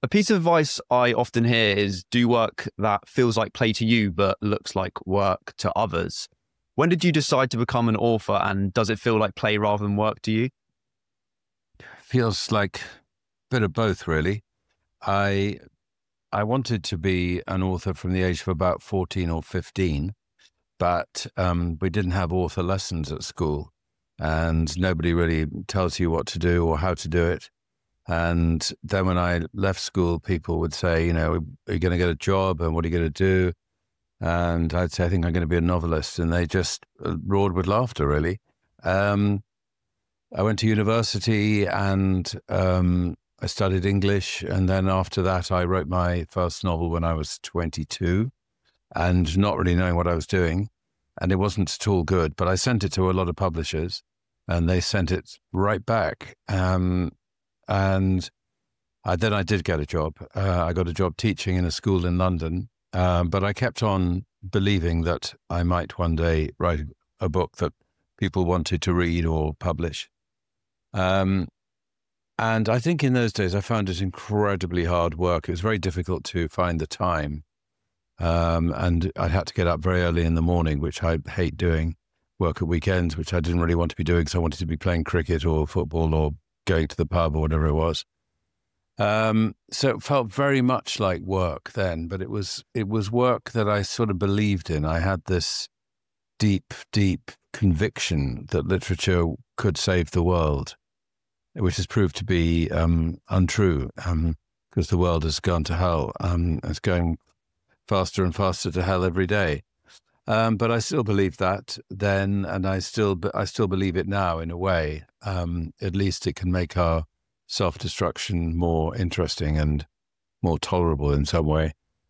A piece of advice I often hear is do work that feels like play to you, but looks like work to others. When did you decide to become an author, and does it feel like play rather than work to you? Feels like a bit of both, really. I wanted to be an author from the age of about 14 or 15, but we didn't have author lessons at school, and nobody really tells you what to do or how to do it. And then when I left school, people would say, are you going to get a job, and what are you going to do? And I'd say, I think I'm going to be a novelist. And they just roared with laughter, really. I went to university and I studied English. And then after that, I wrote my first novel when I was 22 and not really knowing what I was doing. And it wasn't at all good, but I sent it to a lot of publishers and they sent it right back. And then I did get a job. I got a job teaching in a school in London, but I kept on believing that I might one day write a book that people wanted to read or publish. And I think in those days I found it incredibly hard work. It was very difficult to find the time. And I had to get up very early in the morning, which I hate doing, work at weekends, which I didn't really want to be doing because I wanted to be playing cricket or football or going to the pub or whatever it was. So it felt very much like work then, but it was work that I sort of believed in. I had this deep, deep conviction that literature could save the world, which has proved to be untrue because the world has gone to hell. It's going faster and faster to hell every day. But I still believed that then, and I still believe it now in a way. At least it can make our self-destruction more interesting and more tolerable in some way.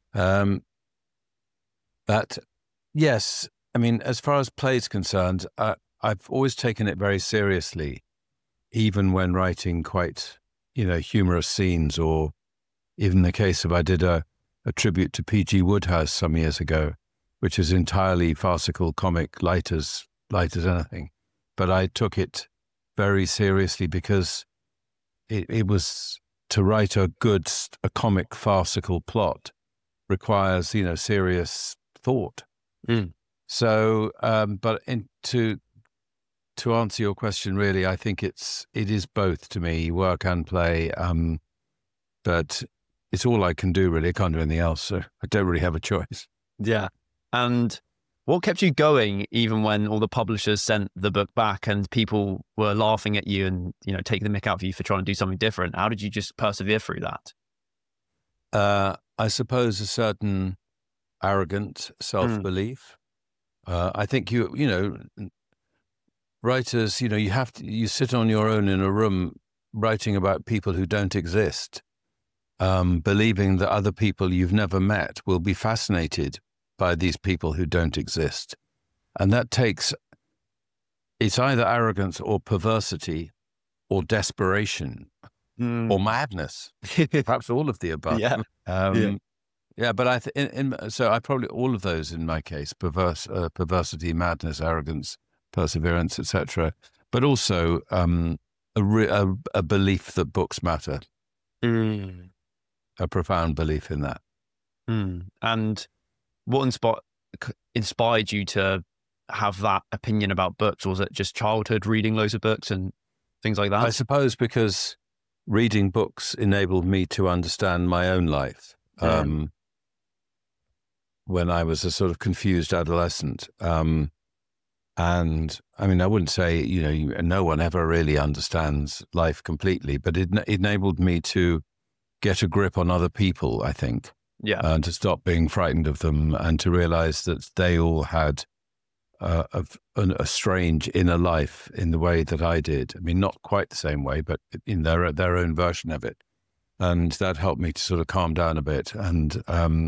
But yes, I mean, as far as play is concerned, I've always taken it very seriously, even when writing quite, humorous scenes, or even the case of I did a tribute to P.G. Wodehouse some years ago, which is entirely farcical, comic, light as anything. But I took it very seriously because it was to write a comic, farcical plot requires, serious thought. Mm. So, but to answer your question, really, I think it is both to me, work and play. But it's all I can do, really. I can't do anything else, so I don't really have a choice. Yeah. And what kept you going even when all the publishers sent the book back and people were laughing at you and, taking the mick out of you for trying to do something different? How did you just persevere through that? I suppose a certain arrogant self-belief. I think writers, you sit on your own in a room writing about people who don't exist, believing that other people you've never met will be fascinated by these people who don't exist. And it's either arrogance or perversity or desperation or madness, perhaps all of the above. Yeah. Yeah, but so I probably all of those in my case: perversity, madness, arrogance, perseverance, etc. But also a belief that books matter, a profound belief in that. And what inspired you to have that opinion about books? Was it just childhood reading loads of books and things like that? I suppose because reading books enabled me to understand my own life. When I was a sort of confused adolescent. And I mean, I wouldn't say, no one ever really understands life completely, but it enabled me to get a grip on other people, I think. Yeah. And to stop being frightened of them and to realize that they all had a strange inner life in the way that I did. I mean, not quite the same way, but in their own version of it. And that helped me to sort of calm down a bit. And,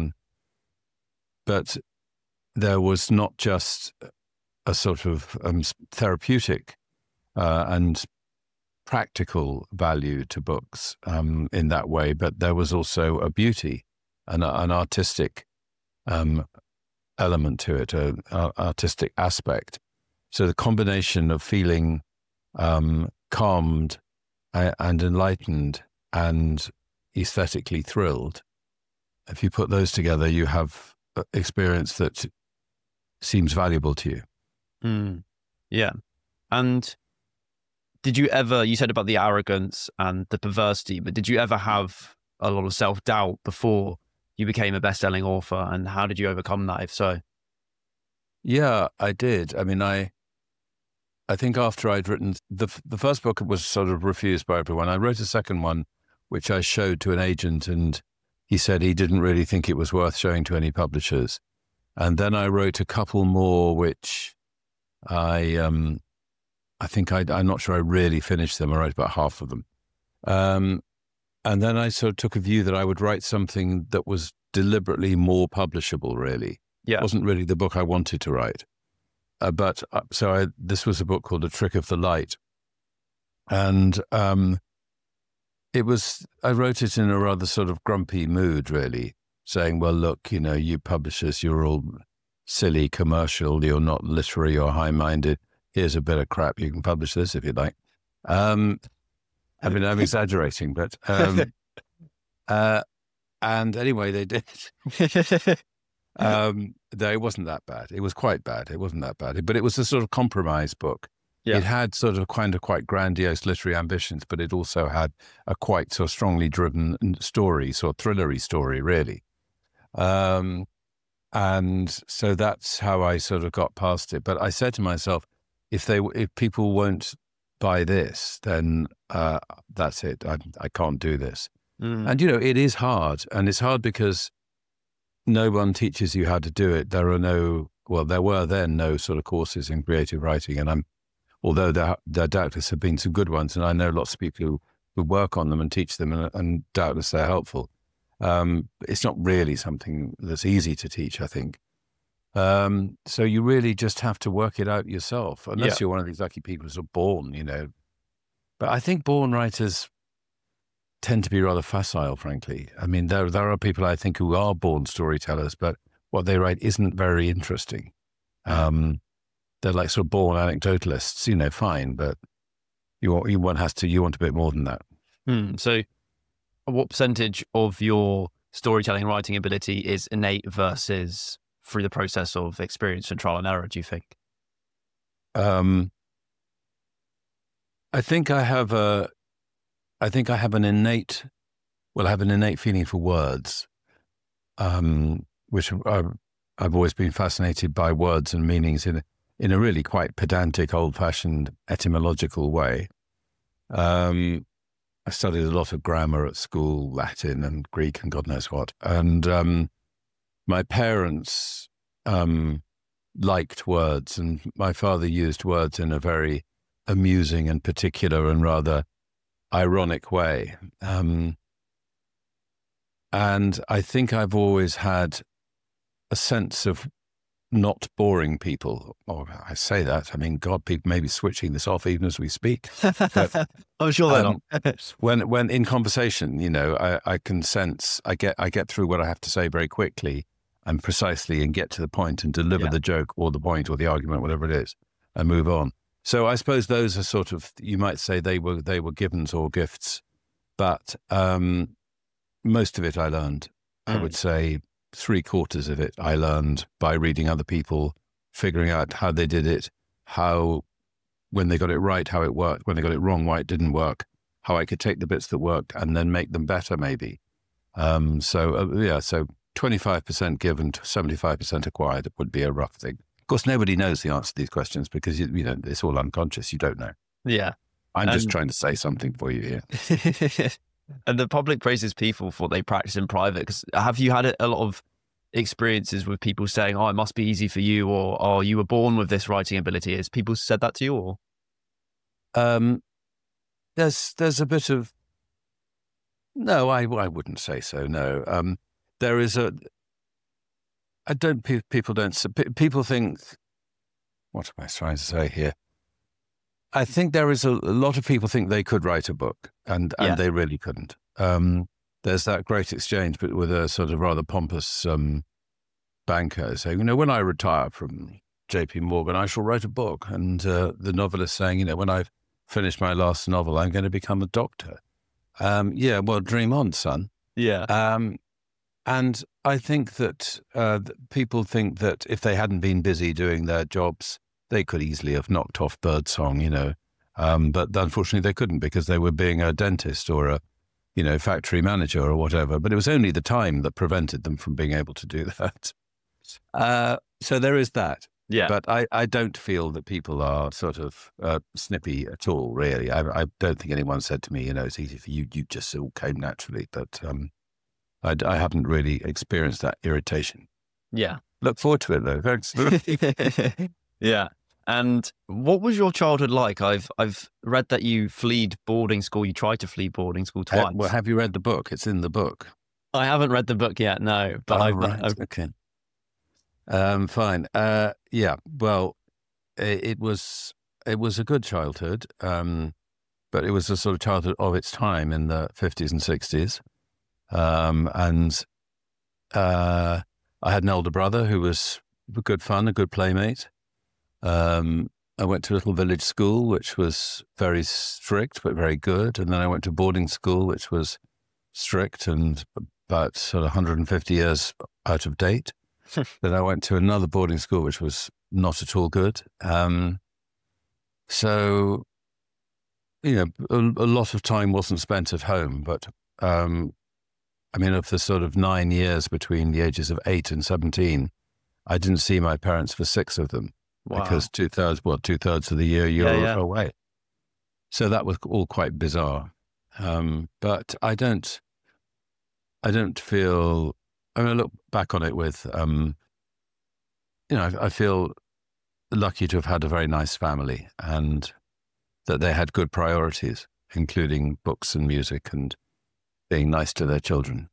but there was not just a sort of therapeutic and practical value to books in that way, but there was also a beauty and an artistic element to it, an artistic aspect. So the combination of feeling calmed and enlightened and, aesthetically thrilled. If you put those together, you have experience that seems valuable to you. Yeah. And did you ever, you said about the arrogance and the perversity, but did you ever have a lot of self-doubt before you became a best-selling author, and how did you overcome that, if so? Yeah, I did. I mean, I think after I'd written the first book, was sort of refused by everyone. I wrote a second one, which I showed to an agent, and he said he didn't really think it was worth showing to any publishers. And then I wrote a couple more, which I'm not sure I really finished them. I wrote about half of them. And then I sort of took a view that I would write something that was deliberately more publishable, really. Yeah. It wasn't really the book I wanted to write. This was a book called A Trick of the Light. And I wrote it in a rather sort of grumpy mood, really, saying, well, look, you publishers, you're all silly, commercial, you're not literary or high-minded. Here's a bit of crap. You can publish this if you like. I'm exaggerating, but and anyway, they did. It wasn't that bad. It was quite bad. It wasn't that bad, but it was a sort of compromise book. Yeah. It had sort of quite grandiose literary ambitions, but it also had a quite sort of strongly driven story, sort of thrillery story, really. And so that's how I sort of got past it. But I said to myself, if people won't buy this, then that's it. I can't do this. And it is hard, and it's hard because no one teaches you how to do it. There were then no sort of courses in creative writing, and although there doubtless have been some good ones, and I know lots of people who work on them and teach them, and doubtless they're helpful. It's not really something that's easy to teach, I think. So you really just have to work it out yourself, unless you're one of these lucky people who are born, But I think born writers tend to be rather facile, frankly. I mean, there are people I think who are born storytellers, but what they write isn't very interesting. They're like sort of born anecdotalists, fine, but you want a bit more than that. So what percentage of your storytelling writing ability is innate versus through the process of experience and trial and error, do you think? I think I have an innate feeling for words, which I've always been fascinated by words and meanings in a really quite pedantic, old-fashioned etymological way. I studied a lot of grammar at school, Latin and Greek and God knows what. And my parents liked words, and my father used words in a very amusing and particular and rather ironic way. And I think I've always had a sense of not boring people. Oh, I say that. I mean, God, people may be switching this off even as we speak. But, I'm sure they're not. when in conversation, I can sense, I get through what I have to say very quickly and precisely, and get to the point and deliver the joke or the point or the argument, whatever it is, and move on. So I suppose those are sort of, you might say they were givens or gifts, but most of it I learned. I would say 3/4 of it I learned by reading other people, figuring out how they did it, when they got it right, how it worked, when they got it wrong, why it didn't work, how I could take the bits that worked and then make them better, maybe. So 25% given, 75% acquired would be a rough thing. Of course, nobody knows the answer to these questions because it's all unconscious. You don't know. Yeah, I'm just trying to say something for you here. And the public praises people for what they practice in private. Because have you had a lot of experiences with people saying, "Oh, it must be easy for you," or "Oh, you were born with this writing ability"? Has people said that to you, or? There's a bit of no. I wouldn't say so. No. There is people think. What am I trying to say here? I think there is a lot of people think they could write a book, and they really couldn't. There's that great exchange, but with a sort of rather pompous banker saying, when I retire from JP Morgan, I shall write a book. And the novelist saying, when I've finished my last novel, I'm going to become a doctor. Yeah, well, dream on, son. Yeah. And I think that people think that if they hadn't been busy doing their jobs, they could easily have knocked off Birdsong, but unfortunately they couldn't because they were being a dentist or a, factory manager or whatever. But it was only the time that prevented them from being able to do that. So there is that. Yeah. But I don't feel that people are sort of snippy at all, really. I don't think anyone said to me, it's easy for you. You just all came naturally. But I haven't really experienced that irritation. Yeah. Look forward to it, though. Thanks. Yeah. And what was your childhood like? I've read that you fled boarding school. You tried to flee boarding school twice. Well, have you read the book? It's in the book. I haven't read the book yet, no. But Okay. Fine. Yeah. Well, it was a good childhood, but it was a sort of childhood of its time in the 50s and 60s. And I had an older brother who was good fun, a good playmate. I went to a little village school, which was very strict, but very good. And then I went to boarding school, which was strict and about sort of 150 years out of date. Then I went to another boarding school, which was not at all good. So, a lot of time wasn't spent at home, but of the sort of 9 years between the ages of 8 and 17, I didn't see my parents for 6 of them. Wow. Because two-thirds of the year you're away. So that was all quite bizarre. But I don't feel, I look back on it with, I feel lucky to have had a very nice family and that they had good priorities, including books and music and being nice to their children.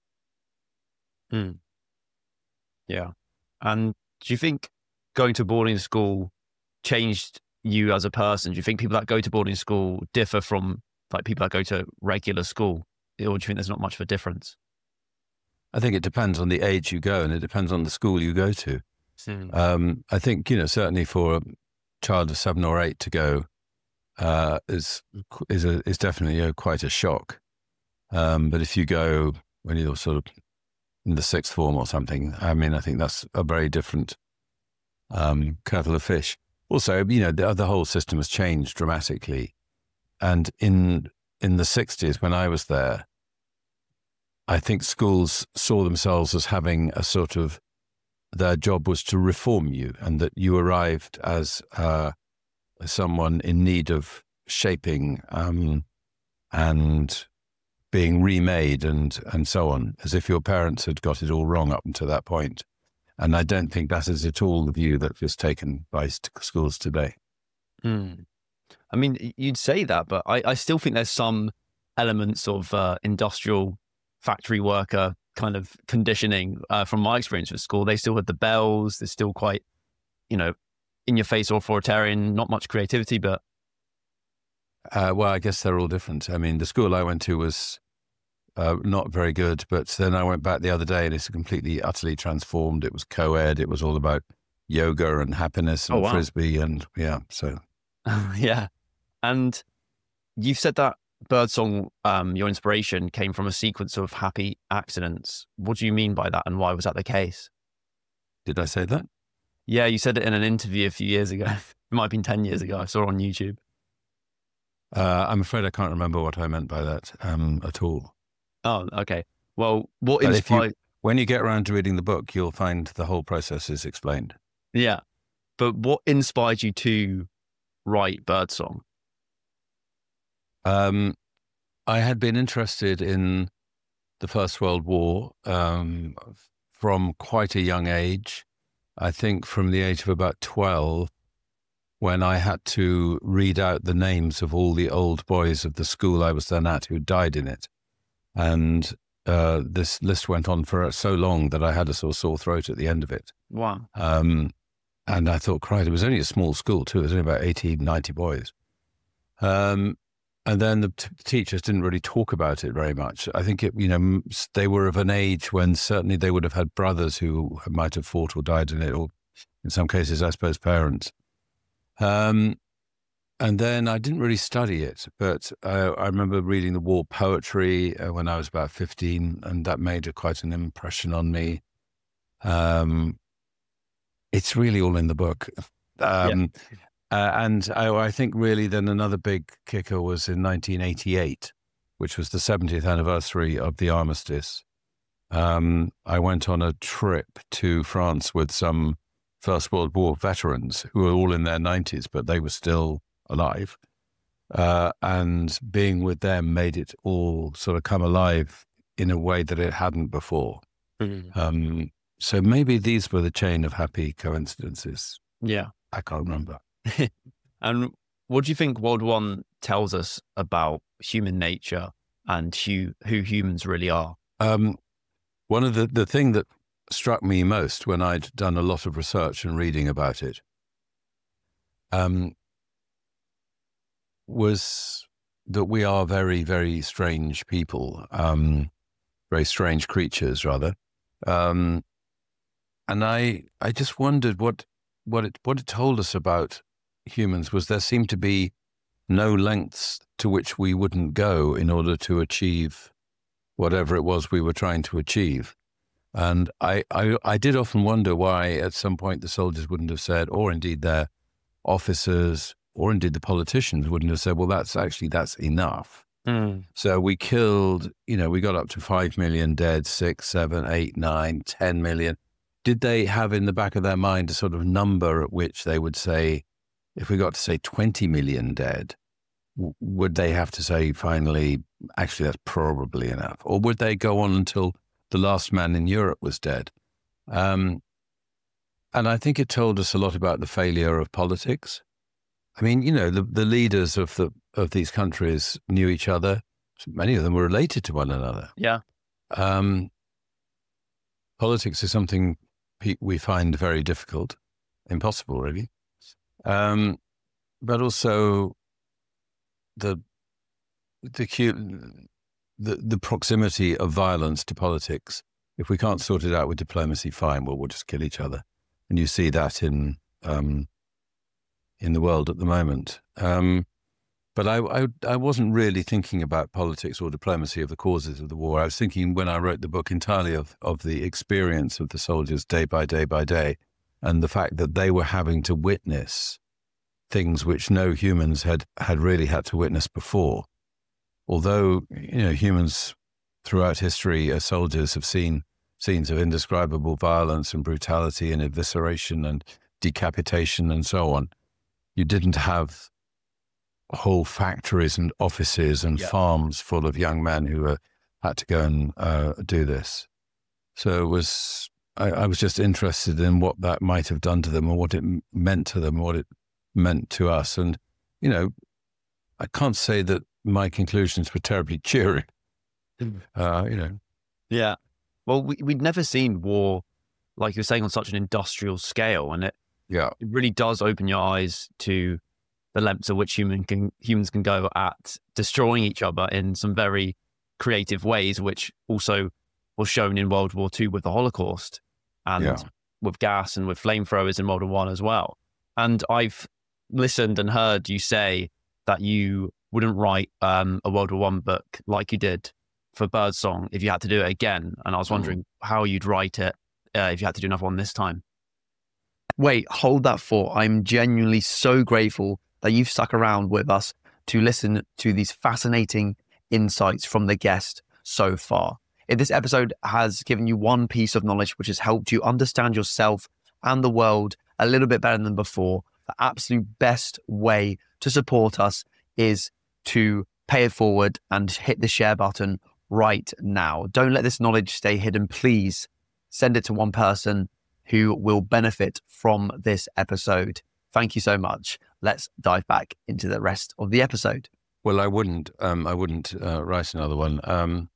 Yeah. And do you think going to boarding school changed you as a person? Do you think people that go to boarding school differ from like people that go to regular school? Or do you think there's not much of a difference? I think it depends on the age you go and it depends on the school you go to. I think, certainly for a child of 7 or 8 to go is definitely quite a shock. But if you go when you're sort of in the 6th form or something, I think that's a very different kettle of fish. Also, the whole system has changed dramatically. And in the 60s, when I was there, I think schools saw themselves as having a sort of, their job was to reform you and that you arrived as someone in need of shaping and being remade and so on, as if your parents had got it all wrong up until that point. And I don't think that is at all the view that was taken by schools today. You'd say that, but I still think there's some elements of industrial factory worker kind of conditioning from my experience with school. They still had the bells. They're still quite, in your face authoritarian, not much creativity, but. Well, I guess they're all different. The school I went to was not very good, but then I went back the other day and it's completely, utterly transformed. It was co-ed. It was all about yoga and happiness and Frisbee and so. Yeah. And you've said that Birdsong, your inspiration came from a sequence of happy accidents. What do you mean by that and why was that the case? Did I say that? Yeah, you said it in an interview a few years ago. It might have been 10 years ago. I saw it on YouTube. I'm afraid I can't remember what I meant by that at all. Oh, okay. Well, what inspired... When you get around to reading the book, you'll find the whole process is explained. Yeah. But what inspired you to write Birdsong? I had been interested in the First World War from quite a young age. I think from the age of about 12, when I had to read out the names of all the old boys of the school I was then at who died in it. And this list went on for so long that I had a sort of sore throat at the end of it. Wow. And I thought, Christ, it was only a small school too. There was only about 80, 90 boys. And then the teachers didn't really talk about it very much. I think they were of an age when certainly they would have had brothers who might have fought or died in it, or in some cases, I suppose, parents. And then I didn't really study it, but I remember reading the war poetry when I was about 15, and that made quite an impression on me. It's really all in the book. And I think really then another big kicker was in 1988, which was the 70th anniversary of the armistice. I went on a trip to France with some First World War veterans who were all in their 90s, but they were still alive. And being with them made it all sort of come alive in a way that it hadn't before. Mm-hmm. So maybe these were the chain of happy coincidences. Yeah. I can't remember. And what do you think World War I tells us about human nature and who humans really are? One of the thing that struck me most when I'd done a lot of research and reading about it was that we are very, very strange people, very strange creatures, rather. And I just wondered what it told us about humans was there seemed to be no lengths to which we wouldn't go in order to achieve whatever it was we were trying to achieve. And I did often wonder why at some point the soldiers wouldn't have said, or indeed their officers, or indeed the politicians wouldn't have said, well, that's enough. So we killed, we got up to 5 million dead, 6, 7, 8, 9, 10 million. Did they have in the back of their mind a sort of number at which they would say, if we got to say 20 million dead, would they have to say finally, actually, that's probably enough? Or would they go on until the last man in Europe was dead? And I think it told us a lot about the failure of politics. I mean, the leaders of these countries knew each other. Many of them were related to one another. Yeah. Politics is something we find very difficult, impossible, really. But also the proximity of violence to politics. If we can't sort it out with diplomacy, fine. Well, we'll just kill each other, and you see that in the world at the moment. But I wasn't really thinking about politics or diplomacy of the causes of the war. I was thinking when I wrote the book entirely of the experience of the soldiers day by day by day, and the fact that they were having to witness things which no humans had really had to witness before. Although, humans throughout history as soldiers have seen scenes of indescribable violence and brutality and evisceration and decapitation and so on, you didn't have whole factories and offices and farms full of young men who had to go and do this. So it was, I was just interested in what that might have done to them, or what it meant to them, what it meant to us. And, I can't say that my conclusions were terribly cheering, Yeah. Well, we'd never seen war, like you were saying, on such an industrial scale. And it really does open your eyes to the lengths at which humans can go at destroying each other in some very creative ways, which also was shown in World War II with the Holocaust and with gas and with flamethrowers in World War I as well. And I've listened and heard you say that you wouldn't write a World War I book like you did for Birdsong if you had to do it again. And I was wondering how you'd write it if you had to do another one this time. Wait, hold that thought. I'm genuinely so grateful that you've stuck around with us to listen to these fascinating insights from the guest so far. If this episode has given you one piece of knowledge which has helped you understand yourself and the world a little bit better than before, the absolute best way to support us is to pay it forward and hit the share button right now. Don't let this knowledge stay hidden. Please send it to one person who will benefit from this episode. Thank you so much. Let's dive back into the rest of the episode. Well, I wouldn't write another one.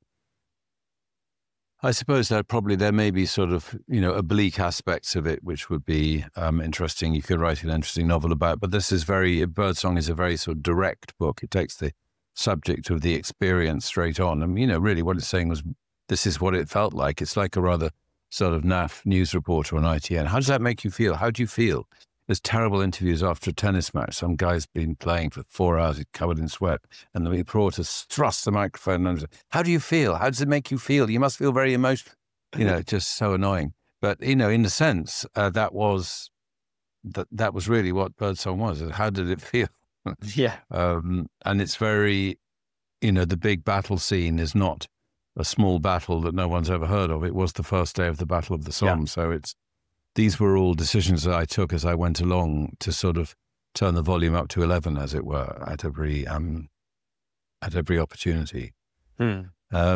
I suppose that there may be sort of, oblique aspects of it, which would be interesting. You could write an interesting novel about, but Birdsong is a very sort of direct book. It takes the subject of the experience straight on. And, really what it's saying was, this is what it felt like. It's like a rather sort of naff news reporter on ITN. How does that make you feel? How do you feel there's terrible interviews after a tennis match. Some guy's been playing for 4 hours, he's covered in sweat, and the reporter thrusts the microphone and says, "How do you feel? How does it make you feel? You must feel very emotional." Just so annoying. But in a sense, that was really what Birdsong was. How did it feel? Yeah. And it's very, the big battle scene is not a small battle that no one's ever heard of. It was the first day of the Battle of the Somme. Yeah. So these were all decisions that I took as I went along to sort of turn the volume up to 11, as it were, at every opportunity. But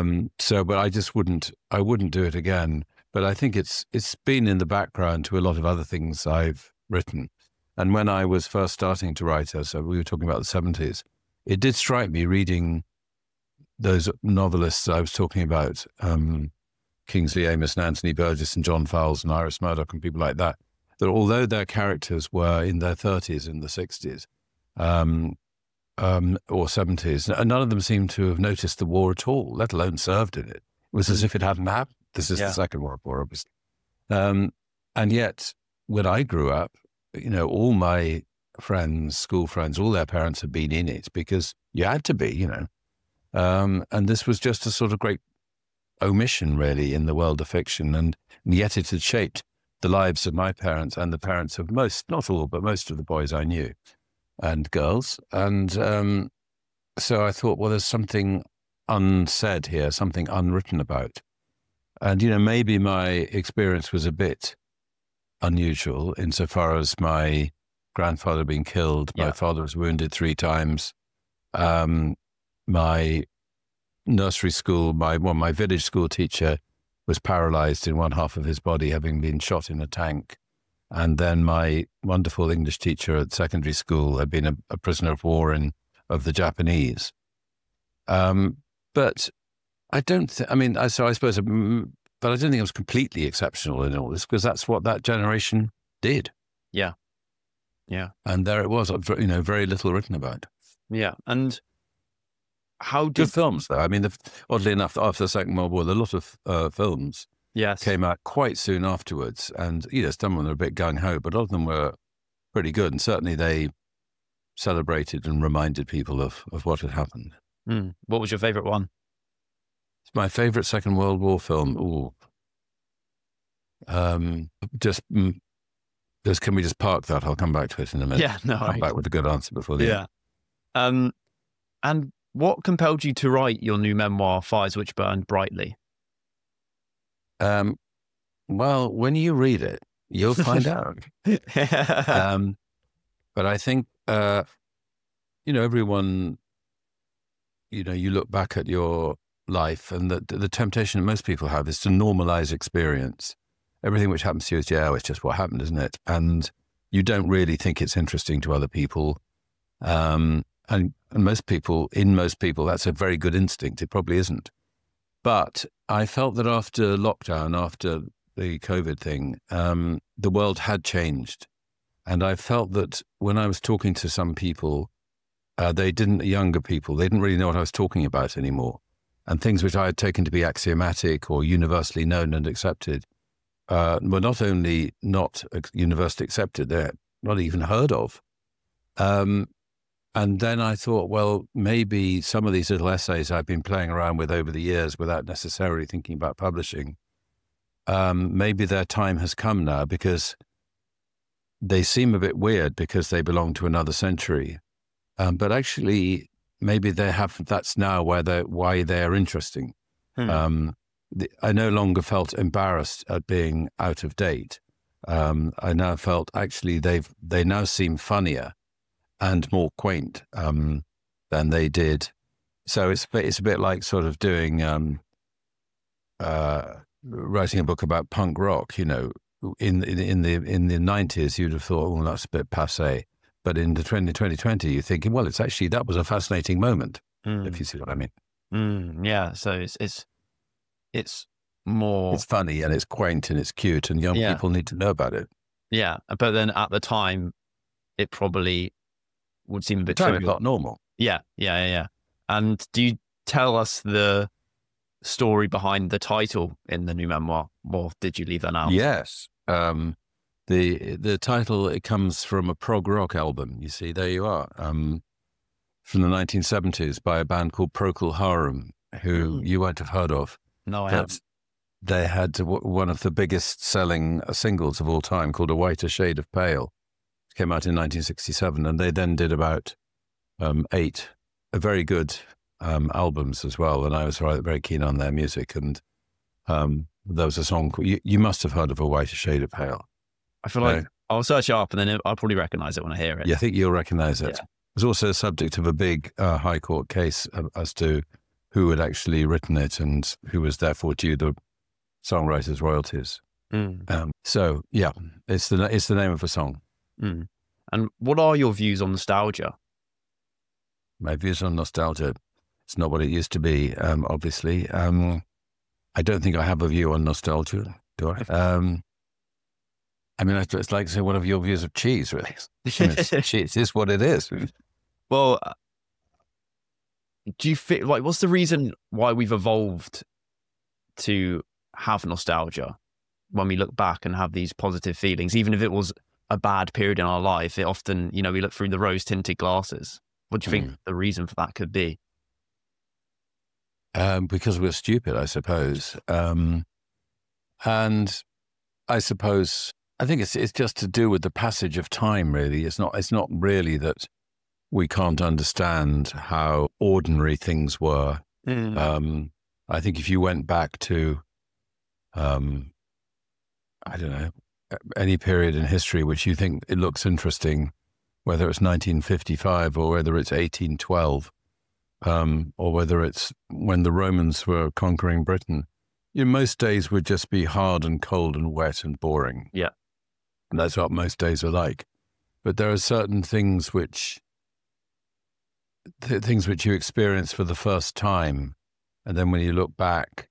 I wouldn't do it again. But I think it's been in the background to a lot of other things I've written. And when I was first starting to write, so we were talking about the 70s, it did strike me reading those novelists I was talking about, Kingsley Amis and Anthony Burgess and John Fowles and Iris Murdoch and people like that although their characters were in their 30s in the 60s or 70s, none of them seemed to have noticed the war at all, let alone served in it. It was as if it hadn't happened. This is the Second World War, obviously. And yet, when I grew up, all my friends, school friends, all their parents had been in it because you had to be, and this was just a sort of great omission, really, in the world of fiction. And yet it had shaped the lives of my parents and the parents of not all, but most of the boys I knew and girls. And so I thought, well, there's something unsaid here, something unwritten about. And, maybe my experience was a bit unusual insofar as my grandfather being killed, my father was wounded 3 times, my nursery school, my village school teacher was paralyzed in one half of his body, having been shot in a tank. And then my wonderful English teacher at secondary school had been a prisoner of war of the Japanese. But I don't so I suppose, but I don't think it was completely exceptional in all this, because that's what that generation did. Yeah. Yeah. And there it was, very little written about. Yeah. And good films, though. Oddly enough, after the Second World War, a lot of films came out quite soon afterwards. And, some of them were a bit gung-ho, but a lot of them were pretty good. And certainly they celebrated and reminded people of what had happened. What was your favourite one? It's my favourite Second World War film. Ooh. Can we just park that? I'll come back to it in a minute. Yeah, no. Come back with a good answer before the end. And what compelled you to write your new memoir, Fires Which Burned Brightly? Well, when you read it, you'll find out. But I think, everyone, you look back at your life, and the temptation that most people have is to normalize experience. Everything which happens to you is, it's just what happened, isn't it? And you don't really think it's interesting to other people. And most people, that's a very good instinct. It probably isn't. But I felt that after lockdown, after the COVID thing, the world had changed. And I felt that when I was talking to some people, younger people, they didn't really know what I was talking about anymore. And things which I had taken to be axiomatic or universally known and accepted were not only not universally accepted, they're not even heard of. And then I thought, well, maybe some of these little essays I've been playing around with over the years without necessarily thinking about publishing, maybe their time has come now, because they seem a bit weird because they belong to another century. But actually, maybe that's now why they're interesting. I no longer felt embarrassed at being out of date. I now felt actually they now seem funnier and more quaint than they did. So it's a bit like sort of doing writing a book about punk rock. In the 90s, you'd have thought, oh, that's a bit passé. But in the 2020, you're thinking, well, it's actually, that was a fascinating moment, if you see what I mean. Yeah. So it's more... It's funny and it's quaint and it's cute, and young people need to know about it. Yeah. But then at the time, it probably would seem a bit trivial. Not normal. Yeah. And do you tell us the story behind the title in the new memoir, or did you leave that out? Yes. The title, it comes from a prog rock album. You see, there you are, from the 1970s by a band called Procol Harum, who you won't have heard of. No, I haven't. They had one of the biggest selling singles of all time called A Whiter Shade of Pale. It came out in 1967, and they then did about 8 very good albums as well. And I was very keen on their music. And there was a song called, you must have heard of A Whiter Shade of Pale. I feel like I'll search it up and then I'll probably recognize it when I hear it. Yeah, I think you'll recognize it. Yeah. It was also a subject of a big high court case as to who had actually written it and who was therefore due the songwriter's royalties. So yeah, it's the name of a song. And what are your views on nostalgia? My views on nostalgia, it's not what it used to be, obviously. I don't think I have a view on nostalgia, do I? I mean, it's like say, what are your views of cheese, really? Cheese is what it is. Well, do you feel like, what's the reason why we've evolved to have nostalgia when we look back and have these positive feelings, even if it was a bad period in our life? It often, we look through the rose tinted glasses. What do you think the reason for that could be? Because we're stupid, I suppose. And I suppose, I think it's just to do with the passage of time, really. It's not really that we can't understand how ordinary things were. I think if you went back to, I don't know, any period in history which you think it looks interesting, whether it's 1955 or whether it's 1812, or whether it's when the Romans were conquering Britain, most days would just be hard and cold and wet and boring. Yeah. And that's what most days are like. But there are certain things which you experience for the first time, and then when you look back,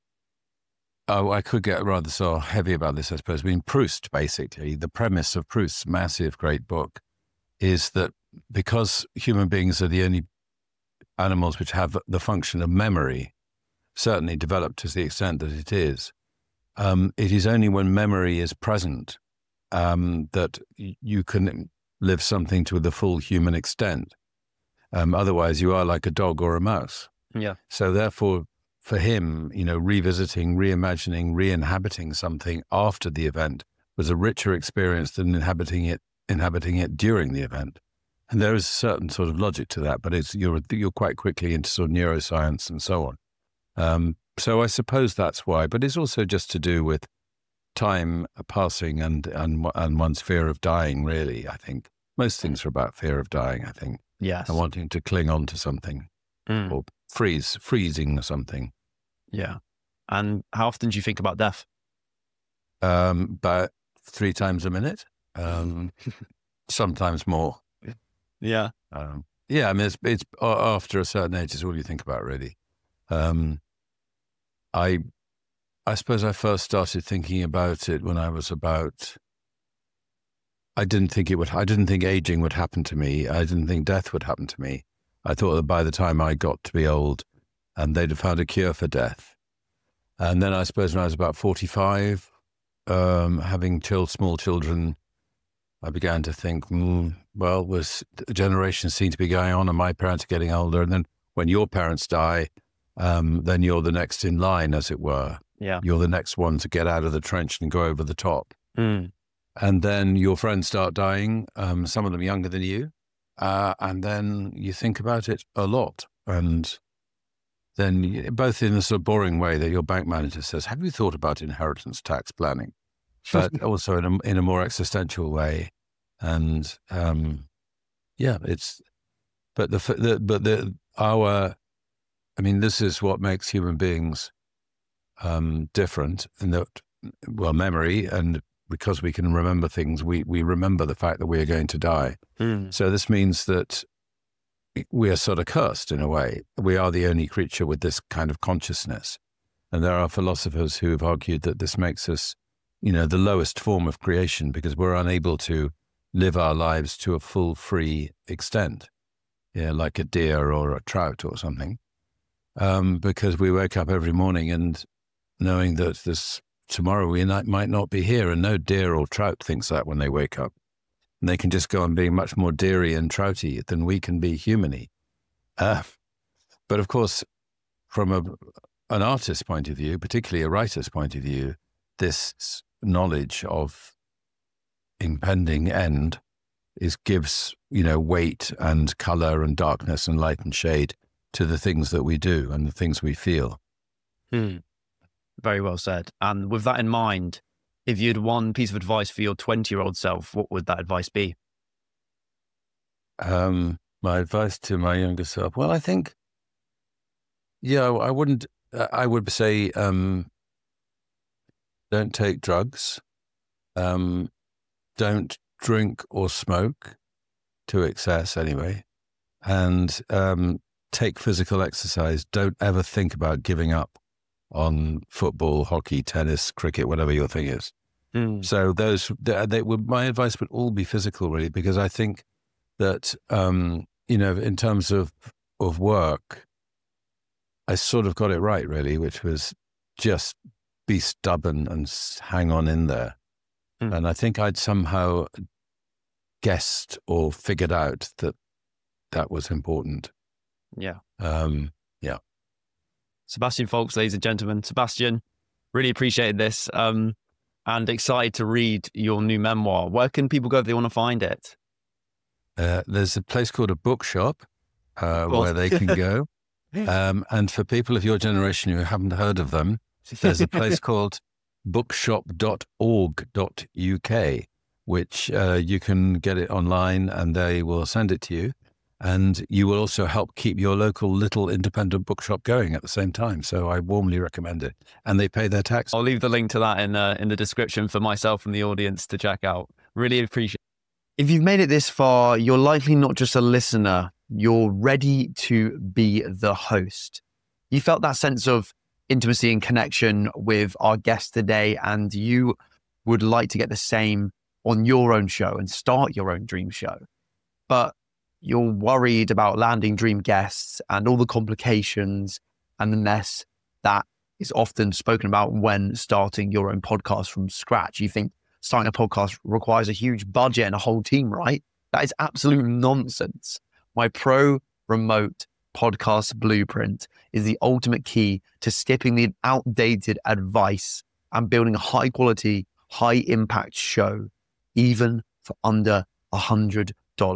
I could get rather so heavy about this, I suppose. I mean, Proust, basically, the premise of Proust's massive, great book is that because human beings are the only animals which have the function of memory, certainly developed to the extent that it is only when memory is present that you can live something to the full human extent. Otherwise, you are like a dog or a mouse. Yeah. So therefore, for him, revisiting, reimagining, re-inhabiting something after the event was a richer experience than inhabiting it during the event. And there is a certain sort of logic to that, but you're quite quickly into sort of neuroscience and so on. So I suppose that's why, but it's also just to do with time passing and one's fear of dying, really, I think. Most things are about fear of dying, I think. Yes. And wanting to cling on to something or freezing something. Yeah. And how often do you think about death? About 3 times a minute, sometimes more. Yeah. Yeah, I mean, it's after a certain age, it's all you think about, really. I suppose I first started thinking about it when I was about. I didn't think aging would happen to me. I didn't think death would happen to me. I thought that by the time I got to be old, they'd have found a cure for death. And then I suppose when I was about 45, having small children, I began to think, generations seem to be going on and my parents are getting older. And then when your parents die, then you're the next in line, as it were. Yeah. You're the next one to get out of the trench and go over the top. And then your friends start dying, some of them younger than you. And then you think about it a lot. And then both in a sort of boring way that your bank manager says, have you thought about inheritance tax planning? But also in a more existential way. And this is what makes human beings different in that, memory, and because we can remember things, we remember the fact that we are going to die. So this means that we are sort of cursed in a way. We are the only creature with this kind of consciousness. And there are philosophers who have argued that this makes us, the lowest form of creation because we're unable to live our lives to a full, free extent, like a deer or a trout or something, because we wake up every morning and knowing that there's tomorrow we might not be here. And no deer or trout thinks that when they wake up. And they can just go on being much more deery and trouty than we can be humany. But of course, from an artist's point of view, particularly a writer's point of view, this knowledge of impending end gives, weight and color and darkness and light and shade to the things that we do and the things we feel. Very well said. And with that in mind, if you had one piece of advice for your 20-year-old self, what would that advice be? My advice to my younger self, well, I think, I would say, don't take drugs. Don't drink or smoke to excess anyway. And take physical exercise. Don't ever think about giving up on football, hockey, tennis, cricket, whatever your thing is. So my advice would all be physical, really, because I think that, in terms of work, I sort of got it right, really, which was just be stubborn and hang on in there. And I think I'd somehow guessed or figured out that was important. Yeah. Yeah. Sebastian Faulks, ladies and gentlemen. Sebastian, really appreciated this and excited to read your new memoir. Where can people go if they want to find it? There's a place called a bookshop where they can go. And for people of your generation who haven't heard of them, there's a place called bookshop.org.uk, which you can get it online and they will send it to you. And you will also help keep your local little independent bookshop going at the same time. So I warmly recommend it. And they pay their tax. I'll leave the link to that in the description for myself and the audience to check out. Really appreciate it. If you've made it this far, you're likely not just a listener. You're ready to be the host. You felt that sense of intimacy and connection with our guest today, and you would like to get the same on your own show and start your own dream show. But you're worried about landing dream guests and all the complications and the mess that is often spoken about when starting your own podcast from scratch. You think starting a podcast requires a huge budget and a whole team, right? That is absolute nonsense. My Pro Remote Podcast Blueprint is the ultimate key to skipping the outdated advice and building a high quality, high impact show, even for under $100.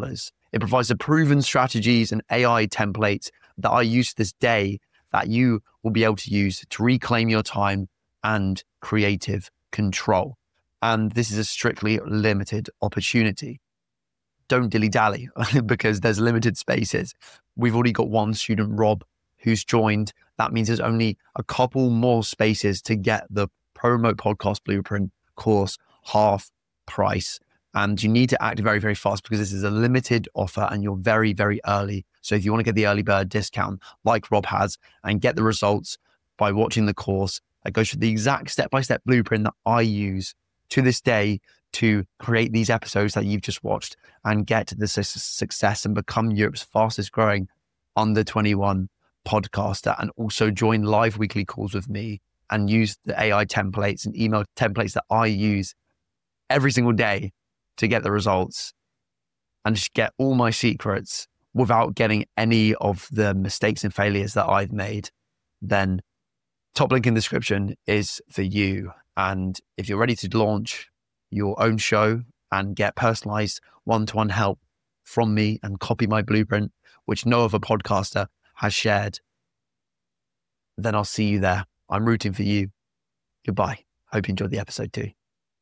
It provides the proven strategies and AI templates that I use to this day that you will be able to use to reclaim your time and creative control. And this is a strictly limited opportunity. Don't dilly-dally because there's limited spaces. We've already got one student, Rob, who's joined. That means there's only a couple more spaces to get the Pro Remote Podcast Blueprint course half price. And you need to act very, very fast because this is a limited offer and you're very, very early. So if you want to get the early bird discount like Rob has and get the results by watching the course that goes through the exact step-by-step blueprint that I use to this day to create these episodes that you've just watched and get to the success and become Europe's fastest growing under 21 podcaster, and also join live weekly calls with me and use the AI templates and email templates that I use every single day to get the results and just get all my secrets without getting any of the mistakes and failures that I've made, then top link in the description is for you. And if you're ready to launch your own show and get personalized one-to-one help from me and copy my blueprint, which no other podcaster has shared, then I'll see you there. I'm rooting for you. Goodbye. Hope you enjoyed the episode too.